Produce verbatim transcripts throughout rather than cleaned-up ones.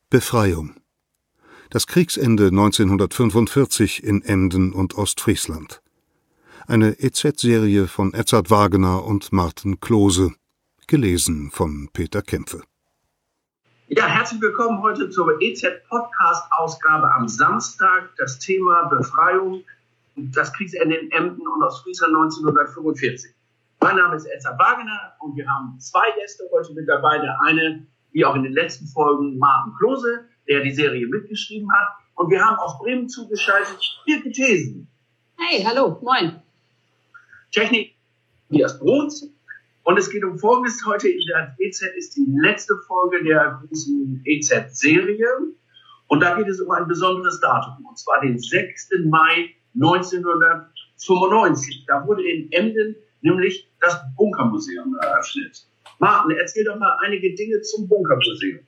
Befreiung. Das Kriegsende neunzehnhundertfünfundvierzig in Emden und Ostfriesland. Eine E Z-Serie von Edzard Wagener und Martin Klose. Gelesen von Peter Kämpfe. Ja, herzlich willkommen heute zur E Z-Podcast-Ausgabe am Samstag. Das Thema Befreiung, das Kriegsende in Emden und Ostfriesland neunzehnhundertfünfundvierzig. Mein Name ist Edzard Wagener und wir haben zwei Gäste heute mit dabei. Der eine, wie auch in den letzten Folgen, Martin Klose, der die Serie mitgeschrieben hat. Und wir haben aus Bremen zugeschaltet Hilke Thesen. Hey, hallo, moin. Technik Tobias Bruns. Und es geht um Folgendes. Heute in der E Z ist die letzte Folge der großen E Z-Serie. Und da geht es um ein besonderes Datum, und zwar den sechsten Mai neunzehnhundertfünfundneunzig. Da wurde in Emden nämlich das Bunkermuseum eröffnet. Martin, erzähl doch mal einige Dinge zum Bunkermuseum.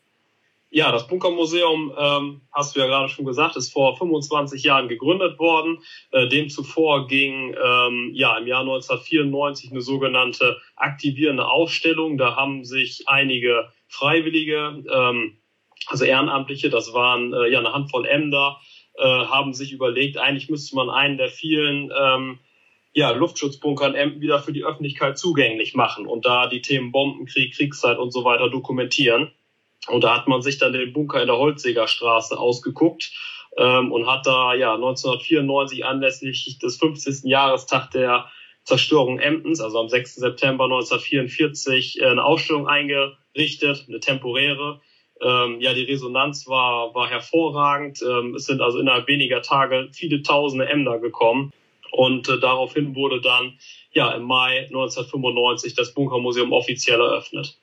Ja, das Bunkermuseum, ähm, hast du ja gerade schon gesagt, ist vor fünfundzwanzig Jahren gegründet worden. Äh, dem zuvor ging ähm, ja im Jahr neunzehnhundertvierundneunzig eine sogenannte aktivierende Ausstellung. Da haben sich einige Freiwillige, ähm, also Ehrenamtliche, das waren äh, ja eine Handvoll Emder, äh, haben sich überlegt, eigentlich müsste man einen der vielen ähm, ja, Luftschutzbunker in Emden wieder für die Öffentlichkeit zugänglich machen und da die Themen Bombenkrieg, Kriegszeit und so weiter dokumentieren. Und da hat man sich dann den Bunker in der Holzsägerstraße ausgeguckt ähm, und hat da ja neunzehnhundertvierundneunzig anlässlich des fünfzigsten Jahrestag der Zerstörung Emdens, also am sechsten September neunzehnhundertvierundvierzig, äh, eine Ausstellung eingerichtet, eine temporäre. Ähm, ja, die Resonanz war war hervorragend. Ähm, es sind also innerhalb weniger Tage viele tausende Emder gekommen. Und äh, daraufhin wurde dann ja im Mai neunzehnhundertfünfundneunzig das Bunkermuseum offiziell eröffnet.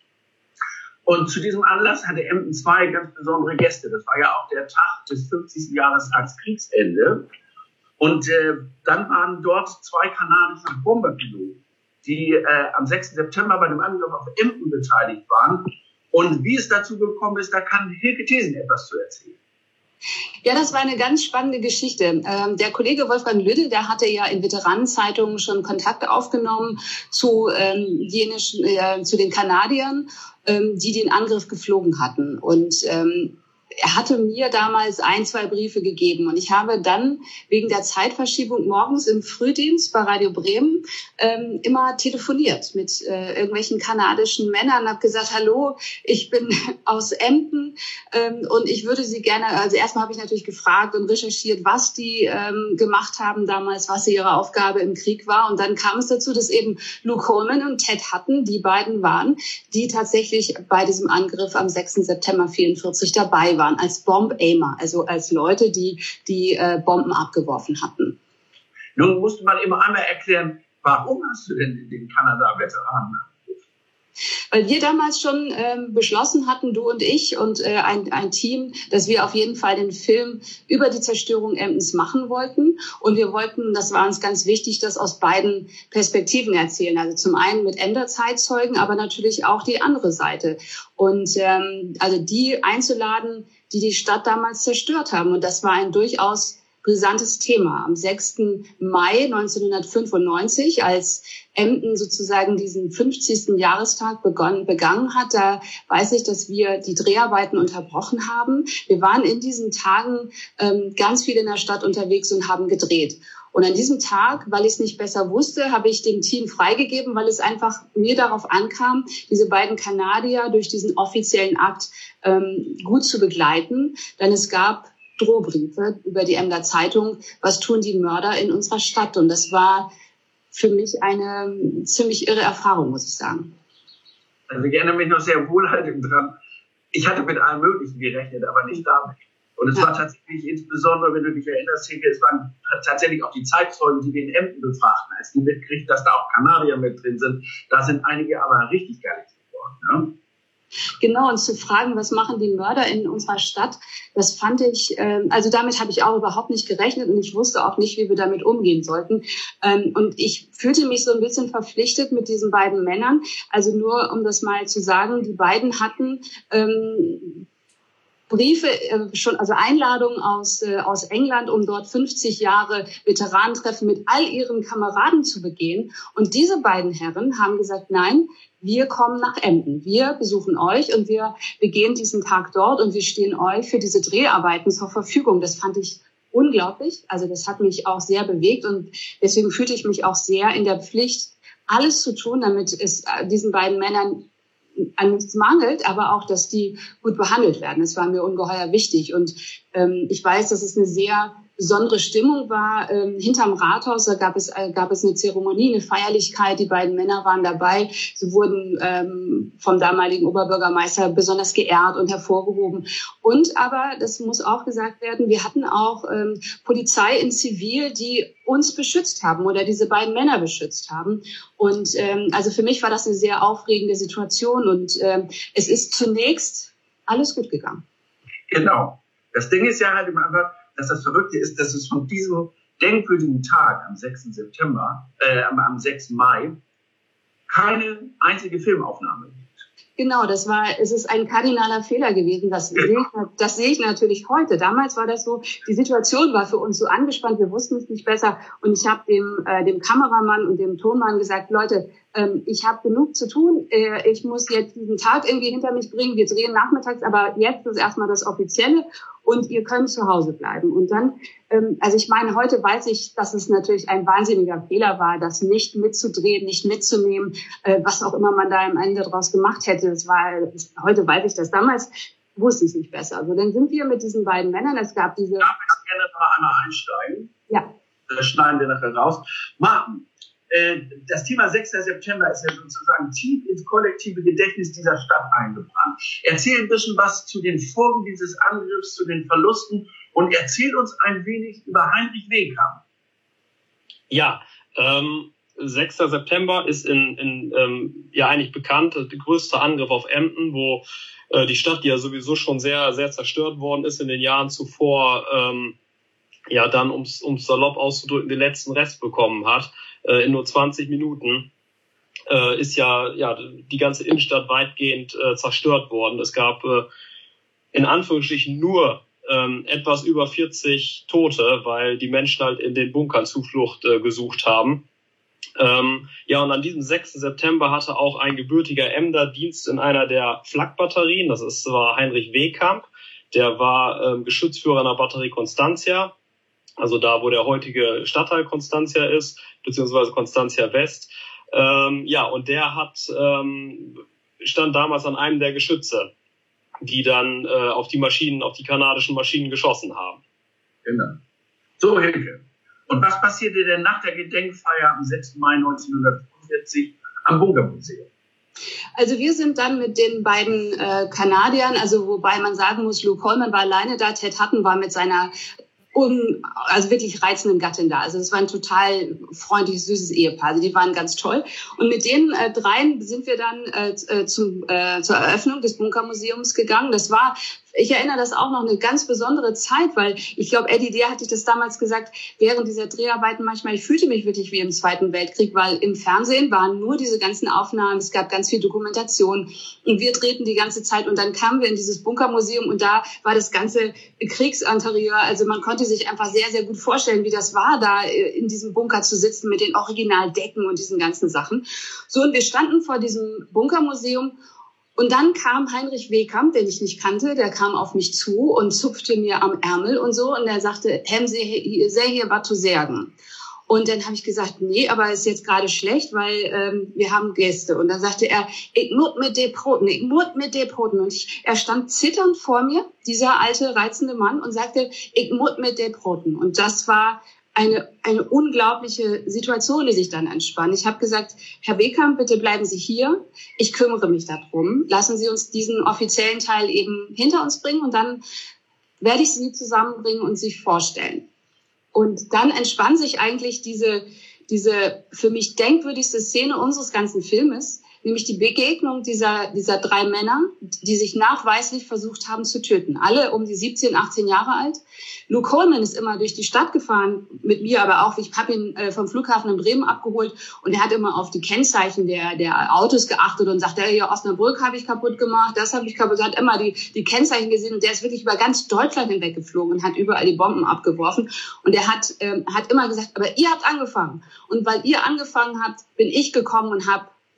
Und zu diesem Anlass hatte Emden zwei ganz besondere Gäste. Das war ja auch der Tag des fünfzigsten Jahrestags Kriegsende. Und äh, dann waren dort zwei kanadische Bomberpiloten, die äh, am sechsten September bei dem Angriff auf Emden beteiligt waren. Und wie es dazu gekommen ist, da kann Hilke Thesen etwas zu erzählen. Ja, das war eine ganz spannende Geschichte. Ähm, der Kollege Wolfgang Lüdde, der hatte ja in Veteranenzeitungen schon Kontakt aufgenommen zu, ähm, jenischen, äh, zu den Kanadiern, ähm, die den Angriff geflogen hatten. Und ähm, er hatte mir damals ein, zwei Briefe gegeben. Und ich habe dann wegen der Zeitverschiebung morgens im Frühdienst bei Radio Bremen ähm, immer telefoniert mit äh, irgendwelchen kanadischen Männern und habe gesagt, hallo, ich bin aus Emden ähm, und ich würde Sie gerne, also erstmal habe ich natürlich gefragt und recherchiert, was die ähm, gemacht haben damals, was ihre Aufgabe im Krieg war. Und dann kam es dazu, dass eben Luke Coleman und Ted Hutton, die beiden waren, die tatsächlich bei diesem Angriff am sechsten September vierundvierzig dabei waren. Als Bomb-Aimer, also als Leute, die die äh, Bomben abgeworfen hatten. Nun musste man immer einmal erklären, warum hast du denn den Kanada-Veteranen angerufen? Weil wir damals schon ähm, beschlossen hatten, du und ich und äh, ein, ein Team, dass wir auf jeden Fall den Film über die Zerstörung Emdens machen wollten. Und wir wollten, das war uns ganz wichtig, das aus beiden Perspektiven erzählen. Also zum einen mit Emder-Zeitzeugen, aber natürlich auch die andere Seite. Und ähm, also die einzuladen, die die Stadt damals zerstört haben. Und das war ein durchaus brisantes Thema. Am sechsten Mai neunzehnhundertfünfundneunzig, als Emden sozusagen diesen fünfzigsten Jahrestag begonnen, begangen hat, da weiß ich, dass wir die Dreharbeiten unterbrochen haben. Wir waren in diesen Tagen ähm, ganz viel in der Stadt unterwegs und haben gedreht. Und an diesem Tag, weil ich es nicht besser wusste, habe ich dem Team freigegeben, weil es einfach mir darauf ankam, diese beiden Kanadier durch diesen offiziellen Akt ähm, gut zu begleiten. Denn es gab Drohbriefe über die Emder Zeitung, was tun die Mörder in unserer Stadt? Und das war für mich eine ziemlich irre Erfahrung, muss ich sagen. Also ich erinnere mich noch sehr wohlhaltend dran. Ich hatte mit allem Möglichen gerechnet, aber nicht damit. Und es ja. war tatsächlich insbesondere, wenn du dich erinnerst, Hilke, es waren tatsächlich auch die Zeitzeugen, die wir in Emden befragten, als die mitkriegten, dass da auch Kanadier mit drin sind. Da sind einige aber richtig gallig geworden. Ne? Genau, und zu fragen, was machen die Mörder in unserer Stadt, das fand ich, ähm, also damit habe ich auch überhaupt nicht gerechnet und ich wusste auch nicht, wie wir damit umgehen sollten. Ähm, und ich fühlte mich so ein bisschen verpflichtet mit diesen beiden Männern. Also nur, um das mal zu sagen, die beiden hatten ähm, Briefe, äh, schon, also Einladungen aus, äh, aus England, um dort fünfzig Jahre Veteranentreffen mit all ihren Kameraden zu begehen. Und diese beiden Herren haben gesagt, nein, wir kommen nach Emden, wir besuchen euch und wir begehen diesen Tag dort und wir stehen euch für diese Dreharbeiten zur Verfügung. Das fand ich unglaublich. Also das hat mich auch sehr bewegt und deswegen fühlte ich mich auch sehr in der Pflicht, alles zu tun, damit es diesen beiden Männern an nichts mangelt, aber auch, dass die gut behandelt werden. Das war mir ungeheuer wichtig. Und ähm, ich weiß, dass es eine sehr besondere Stimmung war. Ähm, hinterm Rathaus, da gab es, äh, gab es eine Zeremonie, eine Feierlichkeit. Die beiden Männer waren dabei. Sie wurden ähm, vom damaligen Oberbürgermeister besonders geehrt und hervorgehoben. Und aber, das muss auch gesagt werden, wir hatten auch ähm, Polizei in Zivil, die uns beschützt haben oder diese beiden Männer beschützt haben. Und ähm, also für mich war das eine sehr aufregende Situation und ähm, es ist zunächst alles gut gegangen. Genau. Das Ding ist ja halt immer einfach, dass das Verrückte ist, dass es von diesem denkwürdigen Tag am sechsten September, äh, am sechsten Mai, keine einzige Filmaufnahme gibt. Genau, das war, es ist ein kardinaler Fehler gewesen. Das sehe ich, das sehe ich natürlich heute. Damals war das so, die Situation war für uns so angespannt, wir wussten es nicht besser. Und ich habe dem, äh, dem Kameramann und dem Tonmann gesagt, Leute, ähm, ich habe genug zu tun. Äh, ich muss jetzt diesen Tag irgendwie hinter mich bringen. Wir drehen nachmittags, aber jetzt ist erstmal das Offizielle und ihr könnt zu Hause bleiben. Und dann, ähm, also ich meine, heute weiß ich, dass es natürlich ein wahnsinniger Fehler war, das nicht mitzudrehen, nicht mitzunehmen, äh, was auch immer man da am Ende draus gemacht hätte. Das war, heute weiß ich das. Damals wusste ich es nicht besser. Also dann sind wir mit diesen beiden Männern, es gab diese... Darf ich gerne noch einmal einsteigen? Ja. Das schneiden wir nachher raus. Martin, äh, das Thema sechster September ist ja sozusagen tief ins kollektive Gedächtnis dieser Stadt eingebrannt. Erzähl ein bisschen was zu den Folgen dieses Angriffs, zu den Verlusten und erzähl uns ein wenig über Heinrich Wehkamp. Ja, ähm... sechster September ist in, in ähm, ja eigentlich bekannt, der größte Angriff auf Emden, wo äh, die Stadt, die ja sowieso schon sehr sehr zerstört worden ist in den Jahren zuvor, ähm, ja dann, ums ums salopp auszudrücken, den letzten Rest bekommen hat. Äh, in nur zwanzig Minuten äh, ist ja ja die ganze Innenstadt weitgehend äh, zerstört worden. Es gab äh, in Anführungsstrichen nur ähm, etwas über vierzig Tote, weil die Menschen halt in den Bunkern Zuflucht äh, gesucht haben. Ähm, ja, und an diesem sechsten September hatte auch ein gebürtiger Emder Dienst in einer der Flak-Batterien. Das ist, war Heinrich Wehkamp. Der war ähm, Geschützführer einer Batterie Constantia, also da, wo der heutige Stadtteil Constantia ist, beziehungsweise Constantia West. Ähm, ja, und der hat ähm, stand damals an einem der Geschütze, die dann äh, auf die Maschinen, auf die kanadischen Maschinen geschossen haben. Genau. So, Hilke. Und was passierte denn nach der Gedenkfeier am sechsten Mai neunzehnhundertfünfundvierzig am Bunkermuseum? Also wir sind dann mit den beiden äh, Kanadiern, also wobei man sagen muss, Luke Coleman war alleine da, Ted Hutton war mit seiner un, also wirklich reizenden Gattin da. Also es war ein total freundliches, süßes Ehepaar. Also die waren ganz toll. Und mit den äh, dreien sind wir dann äh, zum, äh, zur Eröffnung des Bunkermuseums gegangen. Das war, ich erinnere das auch noch, eine ganz besondere Zeit, weil ich glaube, Eddie, dir hatte ich das damals gesagt, während dieser Dreharbeiten manchmal, ich fühlte mich wirklich wie im Zweiten Weltkrieg, weil im Fernsehen waren nur diese ganzen Aufnahmen, es gab ganz viel Dokumentation und wir drehten die ganze Zeit und dann kamen wir in dieses Bunkermuseum und da war das ganze Kriegsinterieur, also man konnte sich einfach sehr, sehr gut vorstellen, wie das war, da in diesem Bunker zu sitzen mit den Originaldecken und diesen ganzen Sachen. So, und wir standen vor diesem Bunkermuseum. Und dann kam Heinrich Wehkamp, den ich nicht kannte, der kam auf mich zu und zupfte mir am Ärmel und so. Und er sagte, haben Sie sehr hier was zu sagen? Und dann habe ich gesagt, nee, aber ist jetzt gerade schlecht, weil ähm, wir haben Gäste. Und dann sagte er, ich muss mit den Broten, ich muss mit den Broten. Und ich, er stand zitternd vor mir, dieser alte, reizende Mann, und sagte, ich muss mit den Broten. Und das war eine eine unglaubliche Situation, die sich dann entspann. Ich habe gesagt, Herr Wehkamp, bitte bleiben Sie hier. Ich kümmere mich darum. Lassen Sie uns diesen offiziellen Teil eben hinter uns bringen und dann werde ich Sie zusammenbringen und sich vorstellen. Und dann entspann sich eigentlich diese diese für mich denkwürdigste Szene unseres ganzen Filmes, nämlich die Begegnung dieser dieser drei Männer, die sich nachweislich versucht haben zu töten. Alle um die siebzehn, achtzehn Jahre alt. Luke Coleman ist immer durch die Stadt gefahren, mit mir aber auch. Ich habe ihn äh, vom Flughafen in Bremen abgeholt und er hat immer auf die Kennzeichen der der Autos geachtet und sagt, ja, hier Osnabrück habe ich kaputt gemacht, das habe ich kaputt gemacht. Er hat immer die die Kennzeichen gesehen und der ist wirklich über ganz Deutschland hinweg geflogen und hat überall die Bomben abgeworfen. Und er hat ähm, hat immer gesagt, aber ihr habt angefangen. Und weil ihr angefangen habt, bin ich gekommen und habe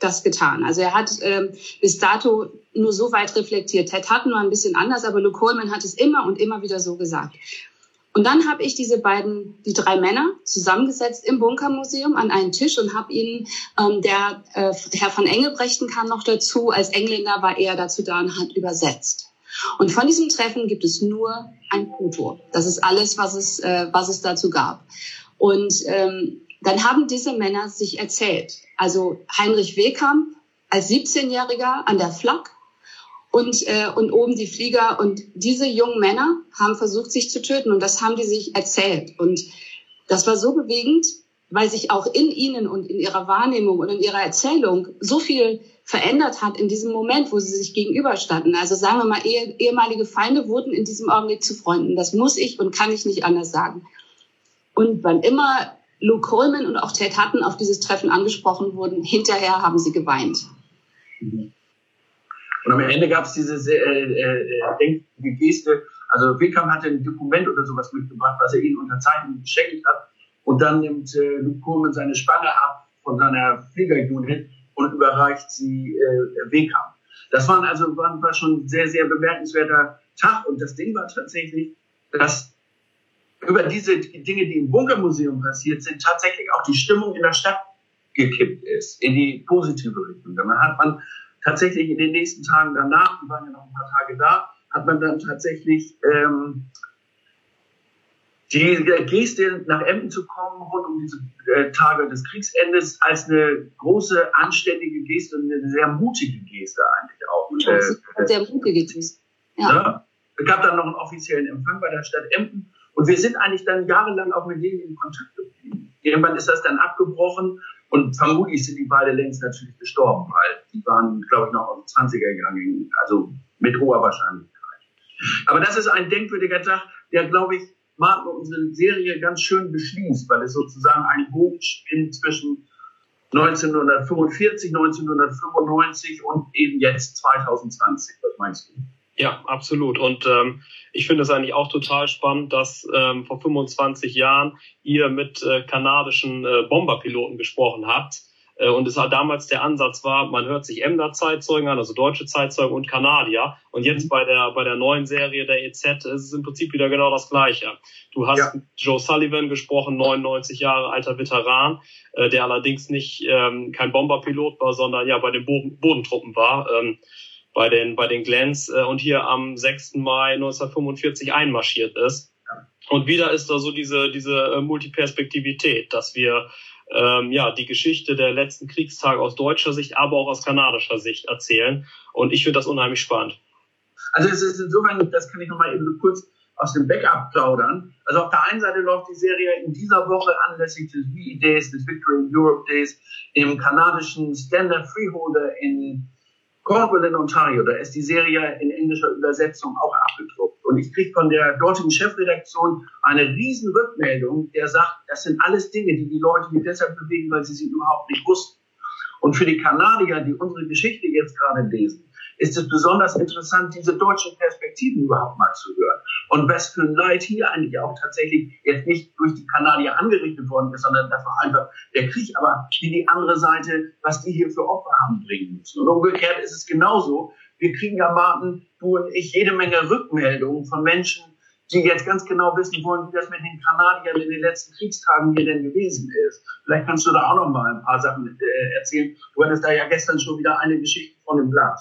das getan. Also er hat ähm, bis dato nur so weit reflektiert. Ted Hutton war ein bisschen anders, aber Luke Coleman hat es immer und immer wieder so gesagt. Und dann habe ich diese beiden, die drei Männer zusammengesetzt im Bunkermuseum an einen Tisch und habe ihnen, ähm, der äh, Herr von Engelbrechten kam noch dazu, als Engländer war er dazu da und hat übersetzt. Und von diesem Treffen gibt es nur ein Foto. Das ist alles, was es, äh, was es dazu gab. Und ähm, dann haben diese Männer sich erzählt. Also Heinrich Wehkamp als siebzehnjähriger an der Flak und, äh, und oben die Flieger. Und diese jungen Männer haben versucht, sich zu töten. Und das haben die sich erzählt. Und das war so bewegend, weil sich auch in ihnen und in ihrer Wahrnehmung und in ihrer Erzählung so viel verändert hat in diesem Moment, wo sie sich gegenüberstanden. Also sagen wir mal, eh, ehemalige Feinde wurden in diesem Augenblick zu Freunden. Das muss ich und kann ich nicht anders sagen. Und wann immer Luke Coleman und auch Ted Hutton auf dieses Treffen angesprochen wurden, hinterher haben sie geweint. Und am Ende gab es diese äh, äh, denkige Geste. Also Wehkamp hatte ein Dokument oder sowas mitgebracht, was er ihnen unterzeichnet geschenkt hat. Und dann nimmt äh, Luke Coleman seine Spange ab von seiner Fliegerunit und überreicht sie äh, Wehkamp. Das waren also war, war schon ein sehr, sehr bemerkenswerter Tag. Und das Ding war tatsächlich, dass über diese Dinge, die im Bunkermuseum passiert sind, tatsächlich auch die Stimmung in der Stadt gekippt ist, in die positive Richtung. Dann hat man tatsächlich in den nächsten Tagen danach, wir waren ja noch ein paar Tage da, hat man dann tatsächlich ähm, die Geste, nach Emden zu kommen, rund um diese äh, Tage des Kriegsendes, als eine große, anständige Geste und eine sehr mutige Geste eigentlich auch. Und, äh, sehr mutige Geste. Ja. Ja, es gab dann noch einen offiziellen Empfang bei der Stadt Emden. Und wir sind eigentlich dann jahrelang auch mit denen in Kontakt geblieben. Irgendwann ist das dann abgebrochen und vermutlich sind die beide längst natürlich gestorben, weil die waren, glaube ich, noch aus den zwanziger Jahren, also mit hoher Wahrscheinlichkeit. Aber das ist ein denkwürdiger Tag, der, glaube ich, Martin unsere Serie ganz schön beschließt, weil es sozusagen einen Bogen spinnt zwischen neunzehnhundertfünfundvierzig, neunzehnhundertfünfundneunzig und eben jetzt zwanzig zwanzig. Was meinst du? Ja, absolut. Und ähm, ich finde es eigentlich auch total spannend, dass ähm, vor fünfundzwanzig Jahren ihr mit äh, kanadischen äh, Bomberpiloten gesprochen habt. Äh, und es halt damals der Ansatz war, man hört sich Emder Zeitzeugen an, also deutsche Zeitzeugen und Kanadier. Und jetzt bei der bei der neuen Serie der E Z ist es im Prinzip wieder genau das Gleiche. Du hast ja mit Joe Sullivan gesprochen, neunundneunzig Jahre alter Veteran, äh, der allerdings nicht ähm, kein Bomberpilot war, sondern ja bei den Boden, Bodentruppen war. Ähm, bei den bei den Glens äh, und hier am sechsten Mai neunzehnhundertfünfundvierzig einmarschiert ist. Und wieder ist da so diese diese äh, Multiperspektivität, dass wir ähm, ja die Geschichte der letzten Kriegstage aus deutscher Sicht, aber auch aus kanadischer Sicht erzählen. Und ich finde das unheimlich spannend. Also es ist insofern, das kann ich noch mal eben so kurz aus dem Backup plaudern. Also auf der einen Seite läuft die Serie in dieser Woche anlässlich des V E Days, des Victory in Europe Days, im kanadischen Standard Freeholder in Cornwall in Ontario. Da ist die Serie in englischer Übersetzung auch abgedruckt. Und ich kriege von der dortigen Chefredaktion eine riesen Rückmeldung, der sagt, das sind alles Dinge, die die Leute hier deshalb bewegen, weil sie sie überhaupt nicht wussten. Und für die Kanadier, die unsere Geschichte jetzt gerade lesen, ist es besonders interessant, diese deutschen Perspektiven überhaupt mal zu hören. Und was für ein Leid hier eigentlich auch tatsächlich jetzt nicht durch die Kanadier angerichtet worden ist, sondern das war einfach der Krieg, aber wie die andere Seite, was die hier für Opfer haben bringen müssen. Und umgekehrt ist es genauso. Wir kriegen ja, Martin, du und ich, jede Menge Rückmeldungen von Menschen, die jetzt ganz genau wissen wollen, wie das mit den Kanadiern in den letzten Kriegstagen hier denn gewesen ist. Vielleicht kannst du da auch noch mal ein paar Sachen äh, erzählen. Du hattest da ja gestern schon wieder eine Geschichte von dem Blatt.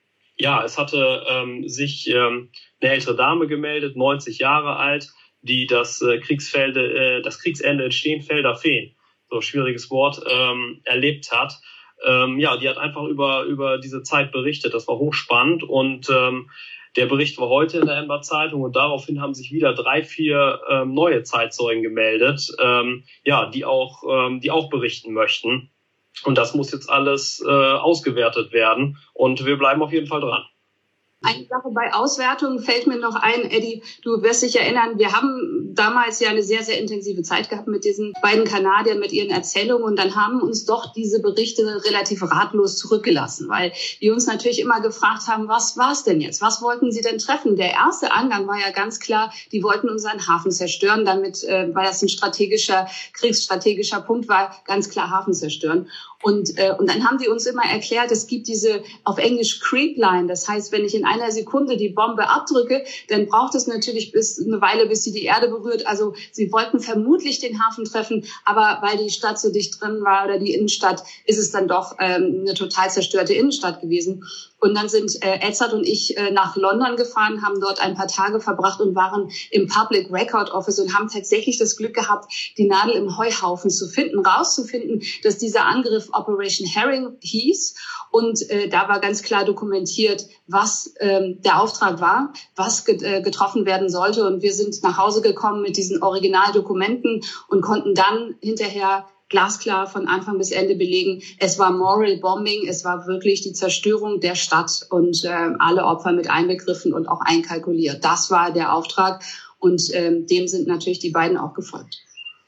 Ja, es hatte ähm, sich ähm, eine ältere Dame gemeldet, neunzig Jahre alt, die das äh, Kriegsfelde, äh, das Kriegsende in Steenfelder Fehn, so schwieriges Wort, ähm, erlebt hat. Ähm, ja, die hat einfach über über diese Zeit berichtet. Das war hochspannend und ähm, der Bericht war heute in der Emder Zeitung und daraufhin haben sich wieder drei, vier ähm, neue Zeitzeugen gemeldet, ähm, ja, die auch ähm, die auch berichten möchten. Und das muss jetzt alles äh, ausgewertet werden. Und wir bleiben auf jeden Fall dran. Eine Sache bei Auswertungen fällt mir noch ein, Eddie, du wirst dich erinnern, wir haben damals ja eine sehr, sehr intensive Zeit gehabt mit diesen beiden Kanadiern, mit ihren Erzählungen und dann haben uns doch diese Berichte relativ ratlos zurückgelassen, weil wir uns natürlich immer gefragt haben, was war es denn jetzt? Was wollten sie denn treffen? Der erste Angang war ja ganz klar, die wollten unseren Hafen zerstören, damit, äh, weil das ein strategischer, kriegsstrategischer Punkt war, ganz klar Hafen zerstören. Und, äh, und dann haben die uns immer erklärt, es gibt diese auf Englisch Creep-Line. Das heißt, wenn ich in einer Sekunde die Bombe abdrücke, dann braucht es natürlich bis eine Weile, bis sie die Erde berührt. Also sie wollten vermutlich den Hafen treffen, aber weil die Stadt so dicht drin war oder die Innenstadt, ist es dann doch ähm, eine total zerstörte Innenstadt gewesen. Und dann sind äh, Edzard und ich äh, nach London gefahren, haben dort ein paar Tage verbracht und waren im Public Record Office und haben tatsächlich das Glück gehabt, die Nadel im Heuhaufen zu finden, rauszufinden, dass dieser Angriff Operation Herring hieß. Und äh, da war ganz klar dokumentiert, was ähm, der Auftrag war, was get- äh, getroffen werden sollte. Und wir sind nach Hause gekommen mit diesen Originaldokumenten und konnten dann hinterher glasklar von Anfang bis Ende belegen, es war Moral Bombing, es war wirklich die Zerstörung der Stadt und äh, alle Opfer mit einbegriffen und auch einkalkuliert. Das war der Auftrag und ähm, dem sind natürlich die beiden auch gefolgt.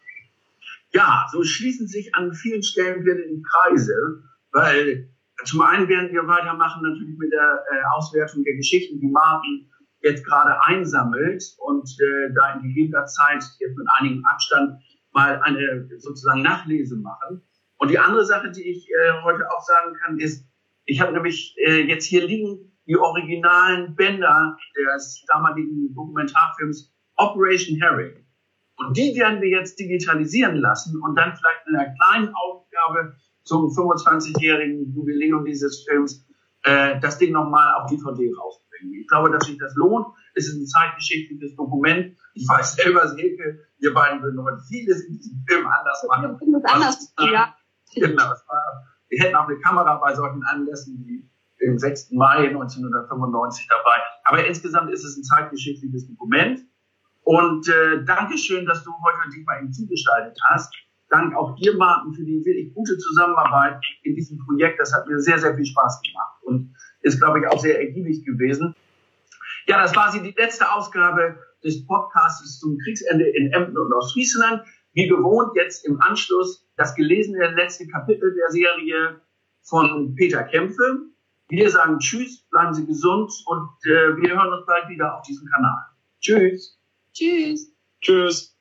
Ja, so schließen sich an vielen Stellen wieder die Kreise, weil zum einen werden wir weitermachen natürlich mit der äh, Auswertung der Geschichten, die Martin jetzt gerade einsammelt und äh, da in gegebener Zeit jetzt mit einigem Abstand mal eine sozusagen Nachlese machen. Und die andere Sache, die ich äh, heute auch sagen kann, ist, ich habe nämlich äh, jetzt hier liegen die originalen Bänder des damaligen Dokumentarfilms Operation Herring. Und die werden wir jetzt digitalisieren lassen und dann vielleicht in einer kleinen Aufgabe zum fünfundzwanzigjährigen Jubiläum dieses Films äh, das Ding nochmal auf D V D rausbringen. Ich glaube, dass sich das lohnt. Es ist ein zeitgeschichtliches Dokument. Ich weiß selber, Silke, wir beiden würden heute vieles in diesem Film anders machen. Wir würden es anders, was, ja. Genau, es war, wir hätten auch eine Kamera bei solchen Anlässen wie im sechsten Mai neunzehnhundertfünfundneunzig dabei. Aber insgesamt ist es ein zeitgeschichtliches Dokument. Und äh, Dankeschön, dass du heute dich mal ihm zugestaltet hast. Dank auch dir, Martin, für die wirklich gute Zusammenarbeit in diesem Projekt. Das hat mir sehr, sehr viel Spaß gemacht und ist, glaube ich, auch sehr ergiebig gewesen. Ja, das war sie, die letzte Ausgabe des Podcasts zum Kriegsende in Emden und Ostfriesland. Wie gewohnt jetzt im Anschluss das gelesene letzte Kapitel der Serie von Peter Kämpfe. Wir sagen Tschüss, bleiben Sie gesund und äh, wir hören uns bald wieder auf diesem Kanal. Tschüss. Tschüss. Tschüss.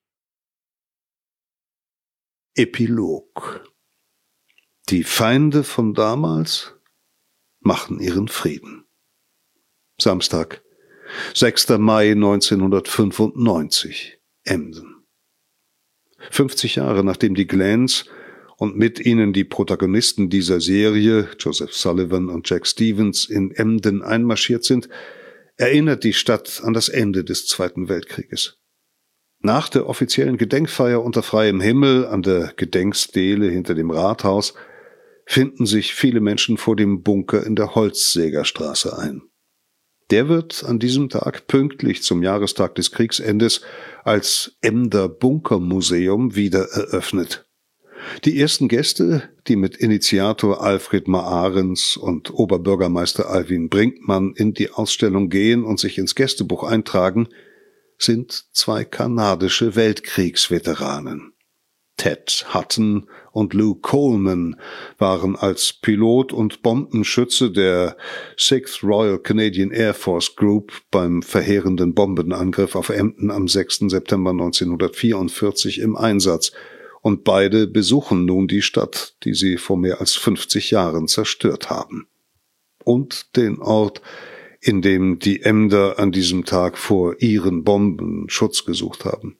Epilog. Die Feinde von damals machen ihren Frieden. Samstag, sechster Mai neunzehnhundertfünfundneunzig, Emden. fünfzig Jahre nachdem die Glens und mit ihnen die Protagonisten dieser Serie, Joseph Sullivan und Jack Stevens, in Emden einmarschiert sind, erinnert die Stadt an das Ende des Zweiten Weltkrieges. Nach der offiziellen Gedenkfeier unter freiem Himmel an der Gedenkstele hinter dem Rathaus finden sich viele Menschen vor dem Bunker in der Holzsägerstraße ein. Der wird an diesem Tag pünktlich zum Jahrestag des Kriegsendes als Emder Bunkermuseum wieder eröffnet. Die ersten Gäste, die mit Initiator Alfred Maarens und Oberbürgermeister Alwin Brinkmann in die Ausstellung gehen und sich ins Gästebuch eintragen, sind zwei kanadische Weltkriegsveteranen. Ted Hutton und Lou Coleman waren als Pilot und Bombenschütze der Sixth Royal Canadian Air Force Group beim verheerenden Bombenangriff auf Emden am sechsten September neunzehnhundertvierundvierzig im Einsatz, und beide besuchen nun die Stadt, die sie vor mehr als fünfzig Jahren zerstört haben. Und den Ort, in dem die Emder an diesem Tag vor ihren Bomben Schutz gesucht haben.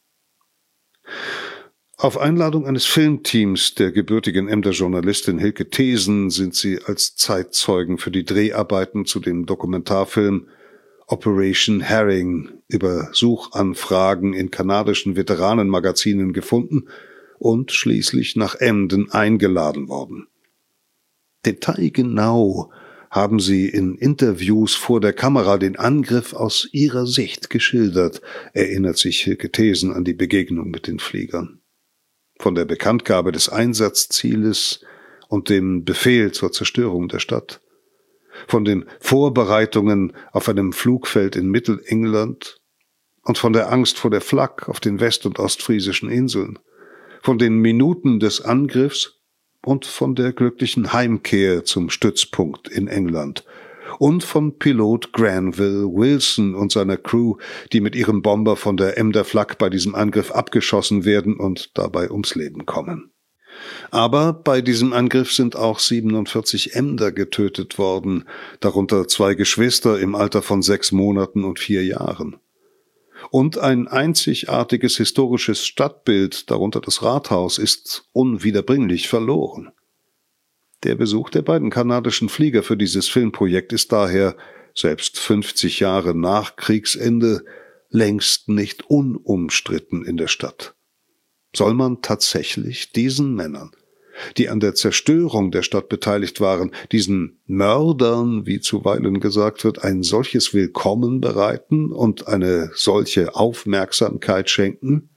Auf Einladung eines Filmteams der gebürtigen Emder Journalistin Hilke Thesen sind sie als Zeitzeugen für die Dreharbeiten zu dem Dokumentarfilm Operation Herring über Suchanfragen in kanadischen Veteranenmagazinen gefunden und schließlich nach Emden eingeladen worden. Detailgenau haben sie in Interviews vor der Kamera den Angriff aus ihrer Sicht geschildert, erinnert sich Hilke Thesen an die Begegnung mit den Fliegern. Von der Bekanntgabe des Einsatzzieles und dem Befehl zur Zerstörung der Stadt, von den Vorbereitungen auf einem Flugfeld in Mittelengland und von der Angst vor der Flak auf den west- und ostfriesischen Inseln, von den Minuten des Angriffs und von der glücklichen Heimkehr zum Stützpunkt in England und von Pilot Granville Wilson und seiner Crew, die mit ihrem Bomber von der Emder Flak bei diesem Angriff abgeschossen werden und dabei ums Leben kommen. Aber bei diesem Angriff sind auch siebenundvierzig Emder getötet worden, darunter zwei Geschwister im Alter von sechs Monaten und vier Jahren. Und ein einzigartiges historisches Stadtbild, darunter das Rathaus, ist unwiederbringlich verloren. Der Besuch der beiden kanadischen Flieger für dieses Filmprojekt ist daher, selbst fünfzig Jahre nach Kriegsende, längst nicht unumstritten in der Stadt. Soll man tatsächlich diesen Männern, die an der Zerstörung der Stadt beteiligt waren, diesen Mördern, wie zuweilen gesagt wird, ein solches Willkommen bereiten und eine solche Aufmerksamkeit schenken?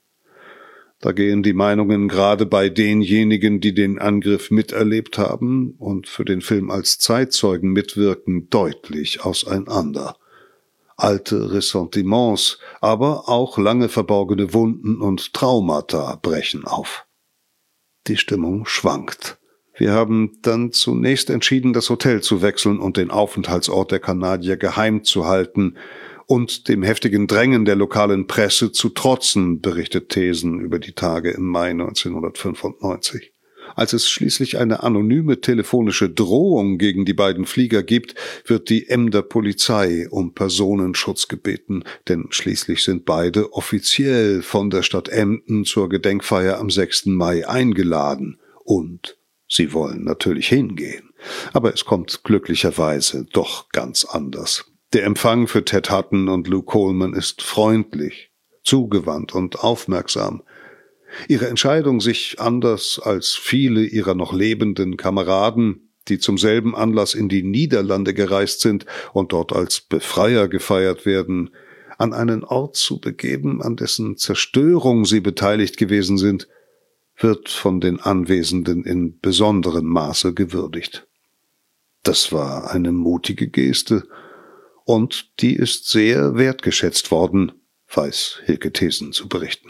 Da gehen die Meinungen gerade bei denjenigen, die den Angriff miterlebt haben und für den Film als Zeitzeugen mitwirken, deutlich auseinander. Alte Ressentiments, aber auch lange verborgene Wunden und Traumata brechen auf. Die Stimmung schwankt. Wir haben dann zunächst entschieden, das Hotel zu wechseln und den Aufenthaltsort der Kanadier geheim zu halten und dem heftigen Drängen der lokalen Presse zu trotzen, berichtet Thesen über die Tage im Mai neunzehnhundertfünfundneunzig. Als es schließlich eine anonyme telefonische Drohung gegen die beiden Flieger gibt, wird die Emder Polizei um Personenschutz gebeten, denn schließlich sind beide offiziell von der Stadt Emden zur Gedenkfeier am sechsten Mai eingeladen und sie wollen natürlich hingehen. Aber es kommt glücklicherweise doch ganz anders. Der Empfang für Ted Hutton und Lou Coleman ist freundlich, zugewandt und aufmerksam. Ihre Entscheidung, sich anders als viele ihrer noch lebenden Kameraden, die zum selben Anlass in die Niederlande gereist sind und dort als Befreier gefeiert werden, an einen Ort zu begeben, an dessen Zerstörung sie beteiligt gewesen sind, wird von den Anwesenden in besonderem Maße gewürdigt. Das war eine mutige Geste, und die ist sehr wertgeschätzt worden, weiß Hilke Thesen zu berichten.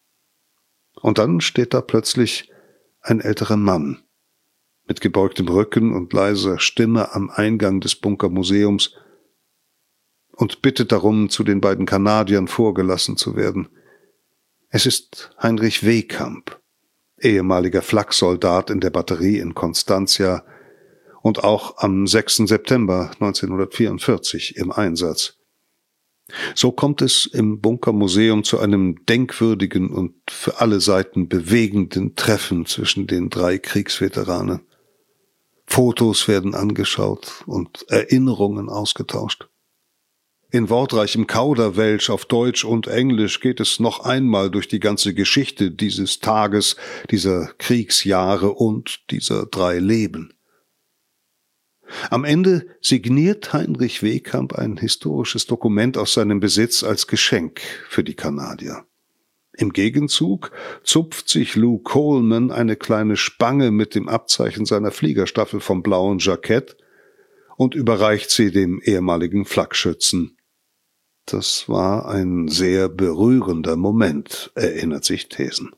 Und dann steht da plötzlich ein älterer Mann mit gebeugtem Rücken und leiser Stimme am Eingang des Bunkermuseums und bittet darum, zu den beiden Kanadiern vorgelassen zu werden. Es ist Heinrich Wehkamp, ehemaliger Flaksoldat in der Batterie in Constantia und auch am sechsten September neunzehnhundertvierundvierzig im Einsatz. So kommt es im Bunkermuseum zu einem denkwürdigen und für alle Seiten bewegenden Treffen zwischen den drei Kriegsveteranen. Fotos werden angeschaut und Erinnerungen ausgetauscht. In wortreichem Kauderwelsch auf Deutsch und Englisch geht es noch einmal durch die ganze Geschichte dieses Tages, dieser Kriegsjahre und dieser drei Leben. Am Ende signiert Heinrich Wehkamp ein historisches Dokument aus seinem Besitz als Geschenk für die Kanadier. Im Gegenzug zupft sich Lou Coleman eine kleine Spange mit dem Abzeichen seiner Fliegerstaffel vom blauen Jackett und überreicht sie dem ehemaligen Flakschützen. Das war ein sehr berührender Moment, erinnert sich Thesen.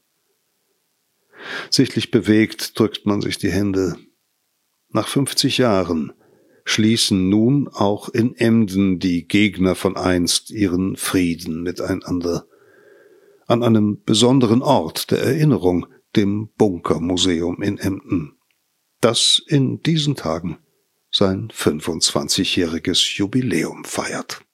Sichtlich bewegt drückt man sich die Hände. Nach fünfzig Jahren schließen nun auch in Emden die Gegner von einst ihren Frieden miteinander. An einem besonderen Ort der Erinnerung, dem Bunkermuseum in Emden, das in diesen Tagen sein fünfundzwanzigjähriges Jubiläum feiert.